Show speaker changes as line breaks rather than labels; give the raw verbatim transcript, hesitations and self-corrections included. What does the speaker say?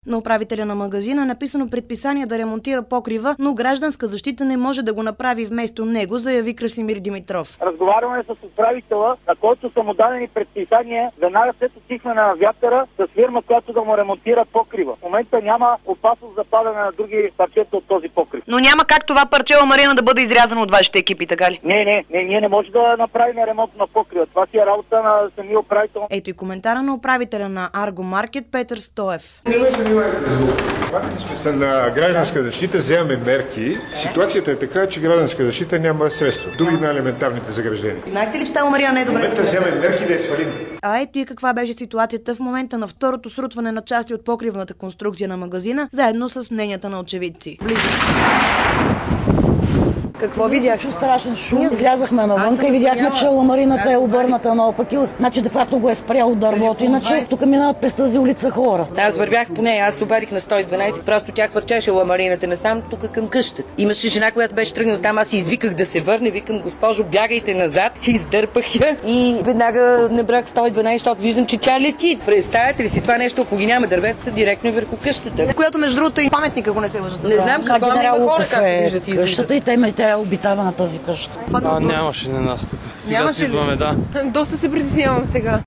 На управителя на магазина е написано предписание да ремонтира покрива, но гражданска защита не може да го направи вместо него, заяви Красимир Димитров.
Разговаряме с управителя, на който са му дадени предписания веднага след отихване на вятъра с фирма, която да му ремонтира покрива. В момента няма опасност за падане на други парчета от този покрив.
Но няма как това парче ламарина да бъде изрязано от вашите екипи, така ли?
Не, не, не, ние не можем да направим ремонт на покрива. Това си е работа на самия управител.
Ето и коментара на управителя на Арго Маркет Петър Стоев.
Сме са на гражданска защита, вземаме мерки. Ситуацията е така, че гражданска защита няма средства. Дори на елементарните заграждения.
Знаете ли, че тази ламарина не е добре?
В момента вземаме мерки да я свалим.
А ето и каква беше ситуацията в момента на второто срутване на части от покривната конструкция на магазина, заедно с мненията на очевидци.
Какво видях? Чу страшен шум. Излязахме навънка и видяхме, че ламарината е обърната наопаки. Значи, де факто го е спряло дървото. Иначе тук минават през тази улица хора.
Аз вървях по нея, аз се обадих на сто и дванайсет, просто тя хвърчеше ламарината насам тук към къщата. Имаше жена, която беше тръгнала там, аз извиках да се върне, викам: госпожо, бягайте назад, издърпах я и веднага набрах сто и дванайсет, защото виждам, че тя лети. Представете ли си това нещо, ако ги няма дърветата, директно върху къщата.
Която между другото и паметника, ако не се лъжат.
Не знам какво има хора, както виждат и
къщата и те ме тя е обитава на тази къща.
А, нямаше на нас тук. Сега си идваме, да.
Доста се притеснявам сега.